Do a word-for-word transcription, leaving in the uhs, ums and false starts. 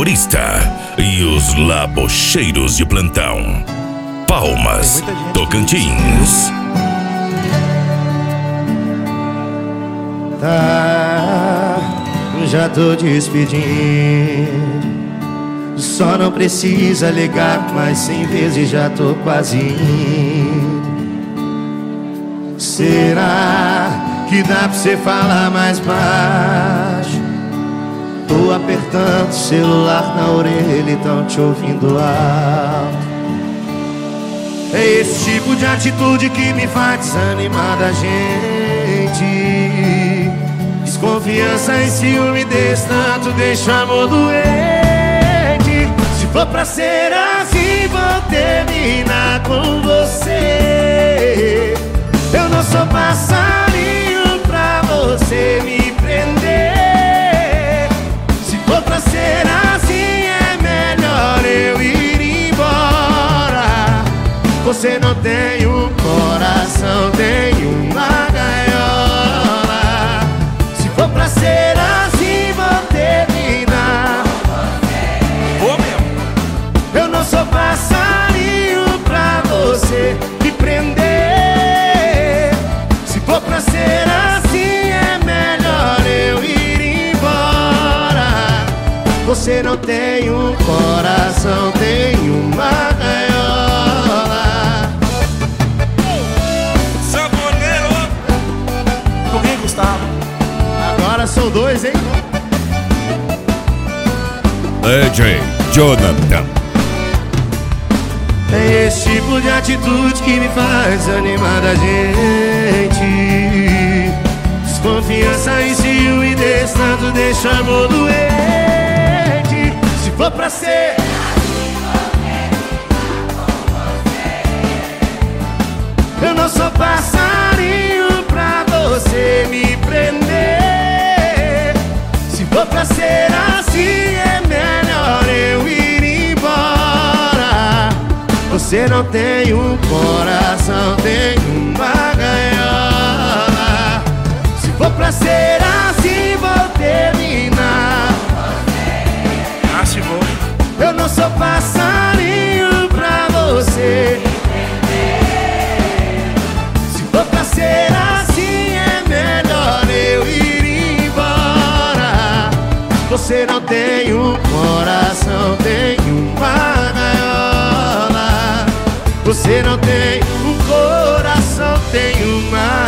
Arborista e os labocheiros de plantão. Palmas, Tocantins. Tá, já tô despedindo. Só não precisa ligar mais cem vezes, já tô quase indo. Será que dá pra você falar mais baixo? Tô apertando o celular na orelha e tão te ouvindo alto. É esse tipo de atitude que me faz desanimar da gente. Desconfiança e ciúme desse tanto deixa amor doente. Se for pra ser assim, vou terminar com você. Eu não sou passarinho pra você me prender. Se for pra ser assim, é melhor eu ir embora. Você não tem um coração, tem uma gaiola. Se for pra ser assim, vou terminar. Eu não sou passarinho pra você me prender. Se for pra ser assim, é melhor eu ir embora. Você não tem um coração, tem uma gaiola. Saboneiro. Comigo, Gustavo. Agora são dois, hein? D J Jonathan. É esse tipo de atitude que me faz animar da gente. Desconfiança e ciúme desse tanto deixa amor doente. Se for pra ser eu não sou passarinho pra você me prender. Se for pra ser assim, é melhor eu ir embora. Você não tem um coração, tem uma gaiola. Se for pra ser assim, vou terminar. Ah, se vou. Eu não sou passarinho pra você. Se for pra ser assim, é melhor eu ir embora. Você não tem um coração, tem uma gaiola. Você não tem um coração, tem uma